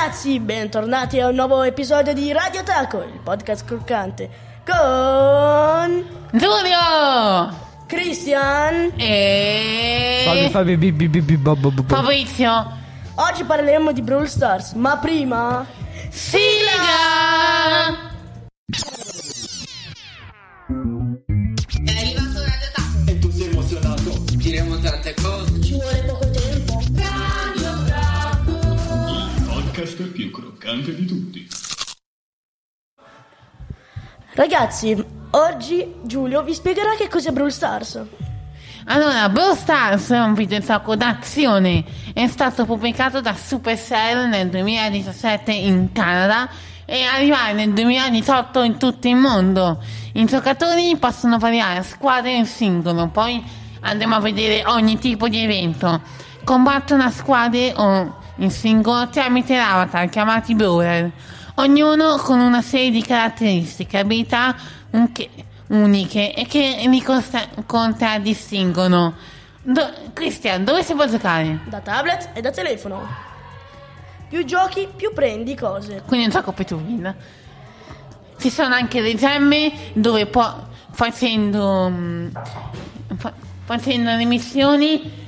ragazzi, bentornati a un nuovo episodio di Radio Taco, il podcast croccante con Giulio, Cristian e Fabrizio. Oggi parleremo di Brawl Stars, ma prima sigla! È arrivato Radio Taco. E tu sei emozionato. Diremo tante cose. ci vuole poco tempo. Il podcast più croccante di tutti. Ragazzi, oggi Giulio vi spiegherà che cos'è Brawl Stars. Allora, Brawl Stars è un videogioco d'azione. È stato pubblicato da Supercell nel 2017 in Canada e arrivare nel 2018 in tutto il mondo. I giocatori possono variare a squadre in singolo, poi andremo a vedere ogni tipo di evento. Combattono a squadre o in singolo tramite avatar chiamati brawler, ognuno con una serie di caratteristiche, abilità uniche e che li contraddistinguono. Cristian, dove si può giocare? Da tablet e da telefono. Più giochi, più prendi cose. Quindi è un gioco pay to win. Ci sono anche le gemme dove facendo le missioni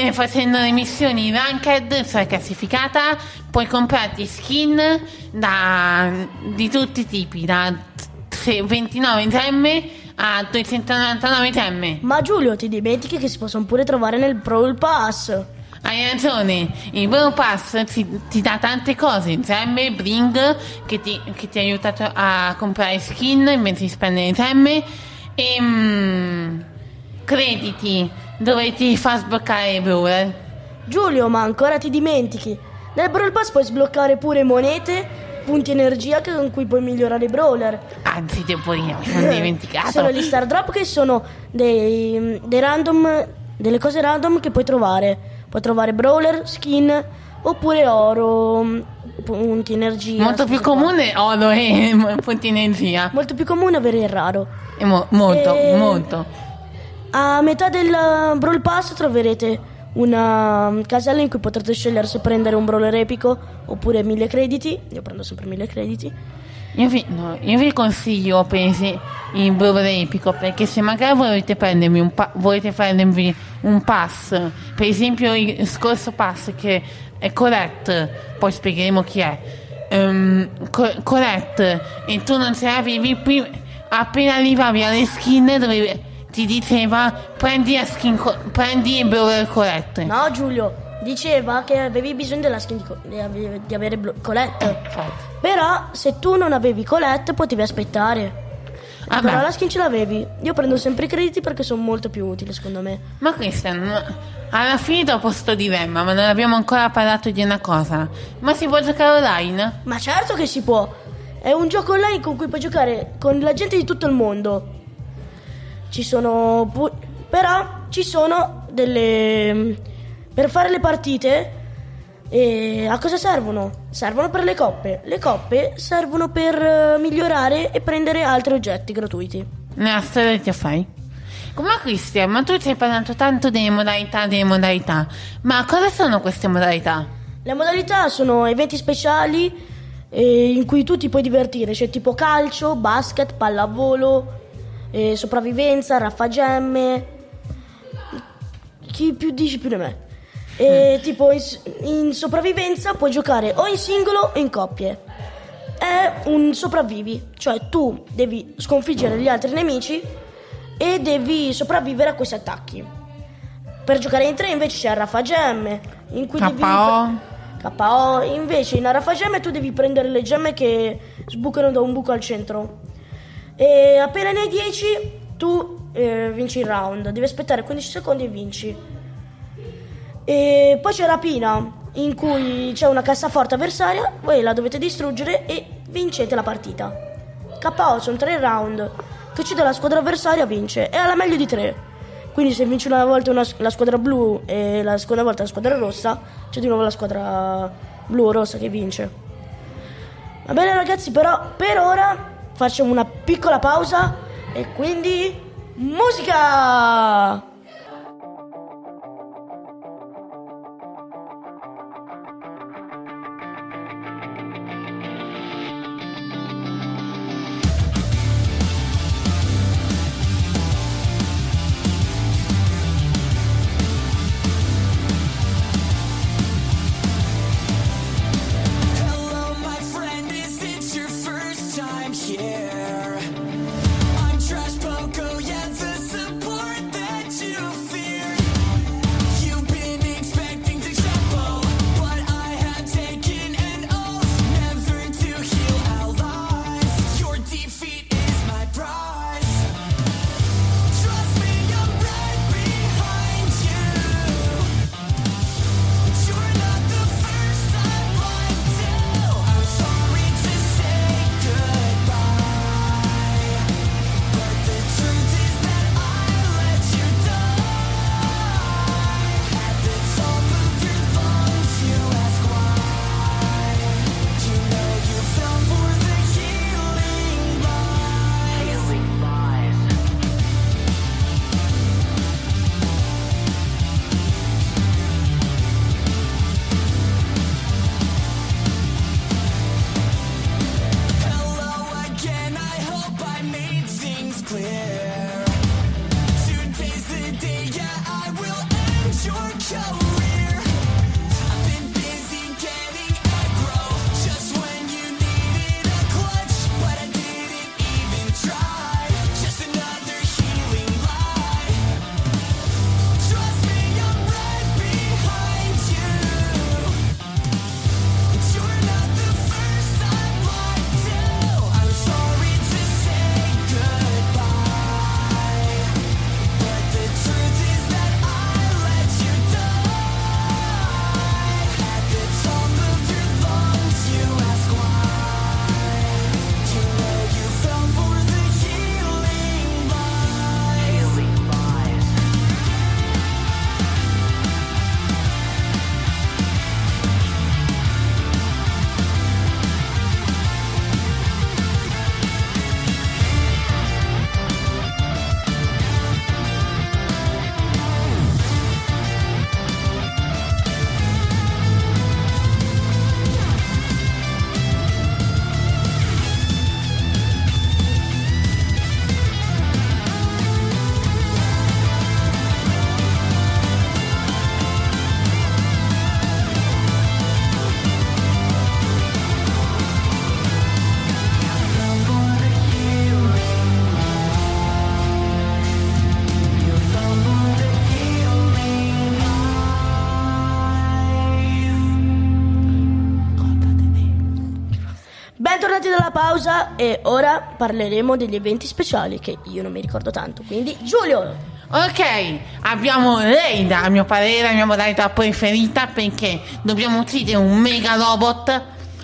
ranked, cioè classificata, puoi comprarti skin di tutti i tipi, da 29 gemme a 299 gemme. Ma Giulio, ti dimentichi che si possono pure trovare nel Brawl Pass. Hai ragione, il Brawl Pass ti dà tante cose, gemme, bling, che ti aiuta a comprare skin invece di spendere gemme, e crediti, dove ti fa sbloccare i brawler. Giulio, ma ancora ti dimentichi? Nel Brawl Pass puoi sbloccare pure monete, punti energia con cui puoi migliorare i brawler. Anzi, devo dire, mi sono dimenticato. Sono gli star drop, che sono dei random, delle cose random che puoi trovare. Puoi trovare brawler, skin oppure oro, punti energia. Molto più comune oro e punti energia. Molto più comune avere il raro. E molto. A metà del Brawl Pass troverete una casella in cui potrete scegliere se prendere un brawler epico oppure 1000 crediti. Io prendo sempre 1000 crediti. Io vi consiglio presi il brawler epico, perché se magari volete prendervi un pass, per esempio il scorso pass che è Correct, poi spiegheremo chi è, Correct, e tu non ce l'avevi prima, appena arrivavi alle skin dove ti diceva prendi il brawler Correct. No, Giulio, diceva che avevi bisogno della skin di avere Colette. Però se tu non avevi Colette potevi aspettare. Però la skin ce l'avevi. Io prendo sempre i crediti perché sono molto più utili, secondo me. Ma Cristian, alla fine dopo sto dilemma, ma non abbiamo ancora parlato di una cosa. Ma si può giocare online? Ma certo che si può. È un gioco online con cui puoi giocare con la gente di tutto il mondo. Però ci sono delle... Per fare le partite, a cosa servono? Servono per le coppe. Le coppe servono per migliorare e prendere altri oggetti gratuiti. Nella storia ti fai? Come Cristian, ma tu ci hai parlato tanto delle modalità. Ma cosa sono queste modalità? Le modalità sono eventi speciali in cui tu ti puoi divertire. C'è tipo calcio, basket, pallavolo, sopravvivenza, raffagemme. Chi più dici più di me. Tipo in sopravvivenza puoi giocare o in singolo o in coppie. È un sopravvivi, cioè tu devi sconfiggere gli altri nemici e devi sopravvivere a questi attacchi. Per giocare in tre invece c'è il raffagemme, in cui KO. Invece in raffagemme tu devi prendere le gemme che sbucano da un buco al centro, e appena ne hai 10 tu vinci il round. Devi aspettare 15 secondi e vinci. E poi c'è rapina, in cui c'è una cassaforte avversaria, voi la dovete distruggere e vincete la partita. KO sono 3 round. Chi uccide la squadra avversaria vince, e alla meglio di 3. Quindi se vinci una volta la squadra blu e la seconda volta la squadra rossa, c'è di nuovo la squadra blu o rossa che vince. Va bene ragazzi, però per ora facciamo una piccola pausa e quindi musica! Bentornati dalla pausa e ora parleremo degli eventi speciali che io non mi ricordo tanto, quindi Giulio. Ok, abbiamo Reida, a mio parere, la mia modalità preferita, perché dobbiamo uccidere un mega robot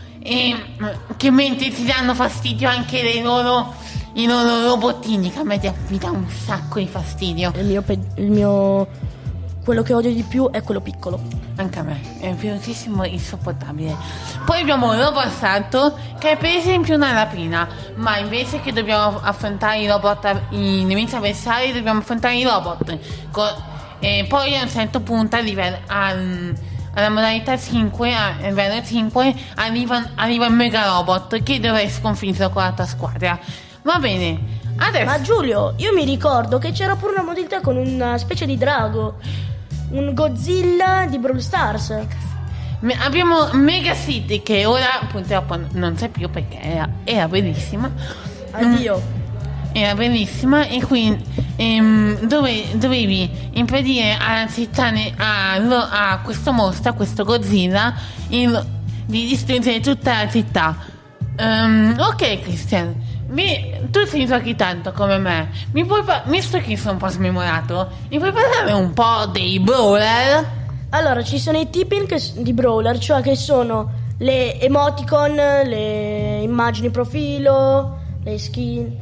che mentre si danno fastidio anche i loro robottini, che a me mi dà un sacco di fastidio. Il mio quello che odio di più è quello piccolo. Anche a me, è velocissimo e insopportabile. Poi abbiamo Robot che è per esempio una rapina, ma invece che dobbiamo affrontare i nemici avversari, dobbiamo affrontare i robot. E poi a un certo punto alla modalità 5, a livello 5, arriva il mega robot che dovrei sconfiggere con la tua squadra. Va bene, adesso... Ma Giulio, io mi ricordo che c'era pure una modalità con una specie di drago, un Godzilla di Brawl Stars. Abbiamo Mega City che ora purtroppo non c'è più perché era bellissima. Addio. Era bellissima e quindi dovevi impedire alla città, a questo mostro, a questo Godzilla, di distruggere tutta la città. Ok Christian, tu sei giochi tanto come me, visto che sono un po' smemorato, mi puoi parlare un po' dei brawler? Allora, ci sono i tipi di brawler, cioè che sono le emoticon, le immagini profilo, le skin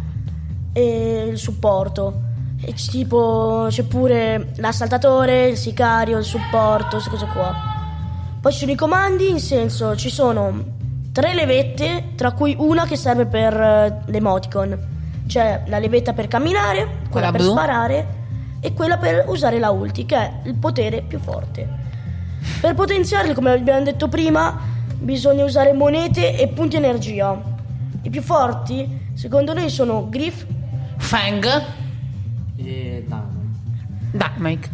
e il supporto. E tipo c'è pure l'assaltatore, il sicario, il supporto, queste cose qua. Poi ci sono i comandi, in senso ci sono 3 levette, tra cui una che serve per l'emoticon. C'è la levetta per camminare, quella per sparare e quella per usare la ulti, che è il potere più forte. Per potenziarli, come abbiamo detto prima, bisogna usare monete e punti energia. I più forti, secondo noi, sono Griff, Fang e Dynamite.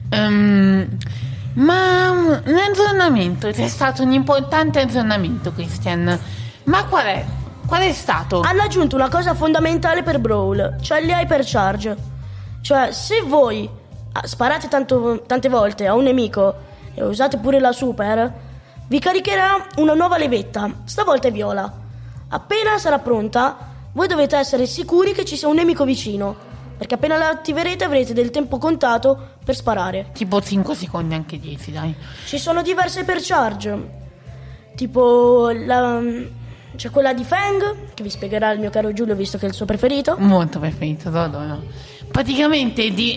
Ma l'aggiornamento, c'è stato un importante aggiornamento, Christian. Ma qual è stato? Hanno aggiunto una cosa fondamentale per Brawl, cioè gli hypercharge. Cioè, se voi sparate tante volte a un nemico e usate pure la super, vi caricherà una nuova levetta, stavolta è viola. Appena sarà pronta, voi dovete essere sicuri che ci sia un nemico vicino, perché appena la attiverete avrete del tempo contato per sparare. Tipo 5 secondi, anche 10, dai. Ci sono diverse hypercharge, tipo c'è quella di Fang, che vi spiegherà il mio caro Giulio, visto che è il suo preferito. Molto preferito, lo adoro. Praticamente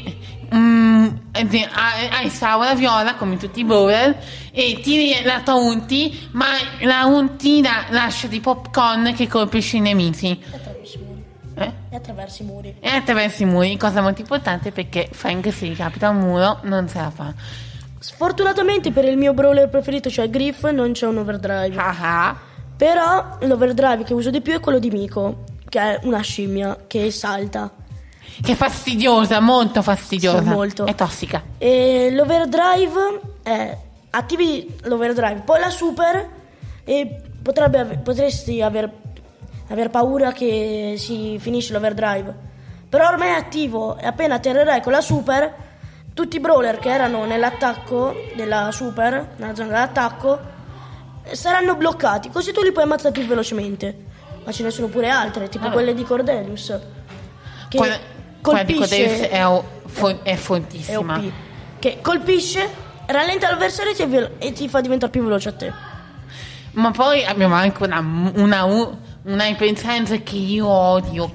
hai la viola come tutti i brawler e tiri la tua ulti, ma la ulti lascia di popcorn che colpisce i nemici. E attraverso i muri. E attraverso i muri, cosa molto importante perché Frank si ricapita un muro non se la fa. Sfortunatamente per il mio brawler preferito, cioè Griff, non c'è un overdrive. Però l'overdrive che uso di più è quello di Miko, che è una scimmia che salta. Che è fastidiosa, molto fastidiosa. Sì, molto. È tossica. E l'overdrive è... attivi l'overdrive, poi la super e potresti aver paura che si finisce l'overdrive. Però ormai è attivo e appena atterrerai con la super, tutti i brawler che erano nell'attacco della super, nella zona dell'attacco, saranno bloccati, così tu li puoi ammazzare più velocemente. Ma ce ne sono pure altre, tipo quelle di Cordelius, che quella di colpisce, Cordelius è fortissima, è OP, che colpisce, rallenta l'avversario e ti fa diventare più veloce a te. Ma poi abbiamo anche una hypercharge che io odio,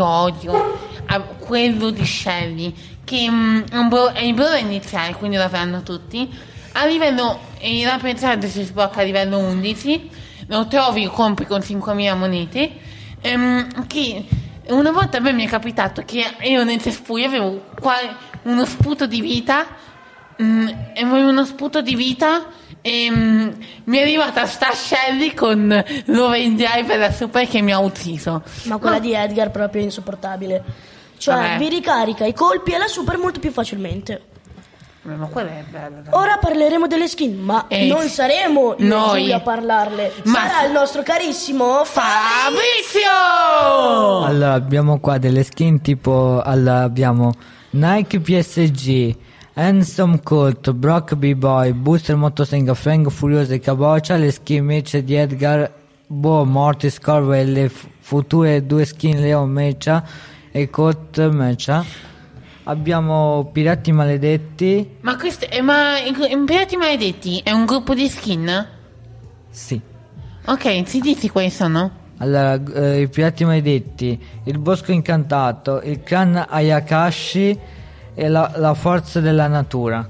quello di Shelly, che è il brawler iniziale, quindi lo avranno tutti. A livello, la hypercharge si sblocca a livello 11, lo trovi, compri con 5.000 monete, che una volta a me mi è capitato che io nel cespuglio avevo uno sputo di vita, e mi è arrivata sta Shelly con l'overdrive per la super che mi ha ucciso. Ma quella di Edgar proprio è insopportabile. Cioè, vabbè, vi ricarica i colpi e la super molto più facilmente. Ma quella è bella, dai. Ora parleremo delle skin, ma non saremo noi a parlarle. Ma sarà il nostro carissimo Fabrizio! Allora, abbiamo qua delle skin tipo... Allora, abbiamo Nike PSG, Handsome Colt, Brock B-Boy, Booster Motosega, Fang Furioso e Cabocia. Le skin invece di Edgar Bo, Mortis, Corvo e le future 2 skin Leon Mecha e Colt Mecha. Abbiamo Pirati Maledetti. Ma i Pirati Maledetti è un gruppo di skin? Sì. Ok, ci dici quali sono? Allora, i Pirati Maledetti, il Bosco Incantato, il clan Ayakashi e la Forza della Natura.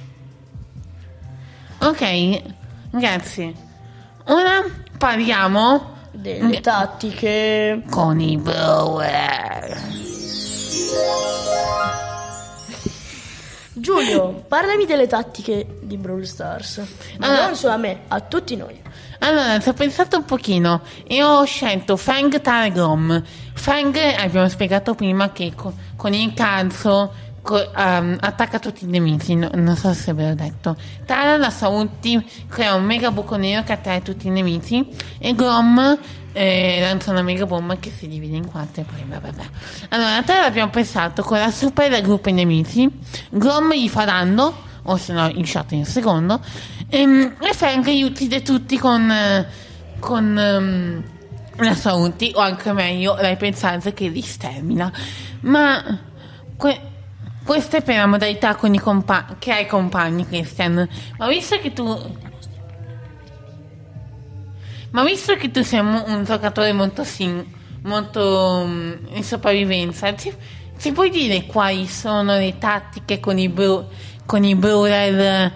Ok, grazie. Ora parliamo Delle tattiche. con i brawler. Giulio, parlami delle tattiche di Brawl Stars. Ma Allora- non solo a me, a tutti noi. Allora, ci ho pensato un pochino e ho scelto Fang Grom. Fang abbiamo spiegato prima che con il calcio attacca tutti i nemici, non so se ve l'ho detto. Tara la sua ulti crea un mega buco nero che attrae tutti i nemici e Grom lancia una mega bomba che si divide in 4 e poi vabbè. Allora, Tara abbiamo pensato con la super gruppo i nemici, Grom gli fa danno o se no il shot in un secondo e Fang li uccide tutti con la sua ulti o anche meglio la pensanza che li stermina, ma questa è per la modalità con i che hai compagni, Christian. Ma visto che tu sei un giocatore molto in sopravvivenza, ci puoi dire quali sono le tattiche con i brawler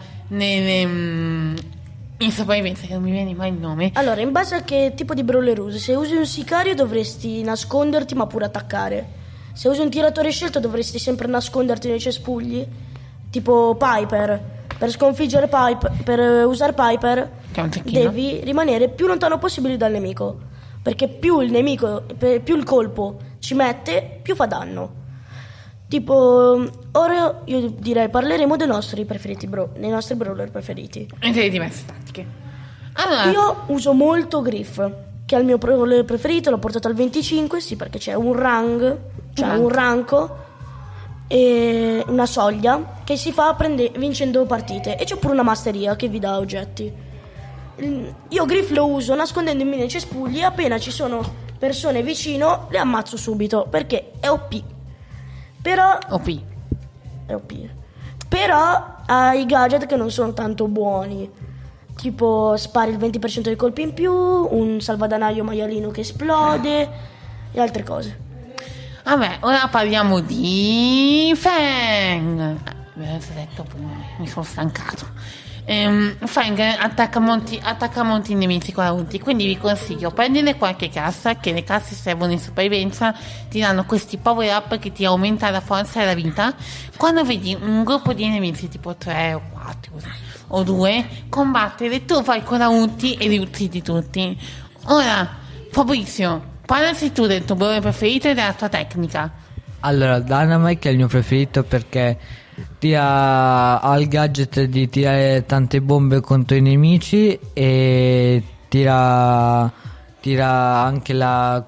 in sopravvivenza, che non mi viene mai il nome. Allora, in base a che tipo di brawler usi, se usi un sicario dovresti nasconderti ma pure attaccare. Se usi un tiratore scelto dovresti sempre nasconderti nei cespugli, tipo Piper. Per sconfiggere Piper, per usare Piper, Che è un cecchino. devi rimanere più lontano possibile dal nemico, perché più il colpo ci mette, più fa danno. Tipo, ora io direi parleremo dei nostri brawler preferiti. E delle diverse tattiche. Allora, Io uso molto Griff, che è il mio brawler preferito, l'ho portato al 25, sì, perché c'è un ranco e una soglia che si fa vincendo partite, e c'è pure una masteria che vi dà oggetti. Io Griff lo uso nascondendomi nei cespugli e appena ci sono persone vicino le ammazzo subito perché è OP. Però OP. è OP. Però ha i gadget che non sono tanto buoni. Tipo spari il 20% dei colpi in più, un salvadanaio maialino che esplode e altre cose. Vabbè, ora parliamo di Fang. Ve l'ho detto prima, mi sono stancato. Fang attacca molti nemici con la ulti, quindi vi consiglio prendere qualche cassa, che le casse servono in sopravvivenza, ti danno questi power up che ti aumenta la forza e la vita. Quando vedi un gruppo di nemici tipo 3 o 4 o 2 combattere, tu vai con la ulti e li uccidi tutti. Ora, Fabrizio, parlaci tu del tuo brawler preferito e della tua tecnica. Allora, Dynamite è il mio preferito perché ha il gadget di tirare tante bombe contro i nemici e tira anche la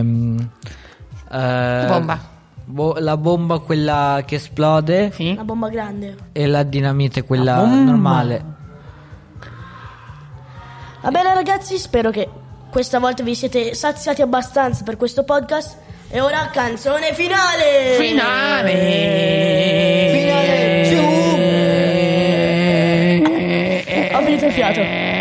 Bomba. la bomba, quella che esplode, Sì? Una bomba grande. e la dinamite, quella La bomba. normale. Va bene ragazzi, spero che questa volta vi siete saziati abbastanza per questo podcast. E ora canzone finale! Finale! Ho finito il fiato.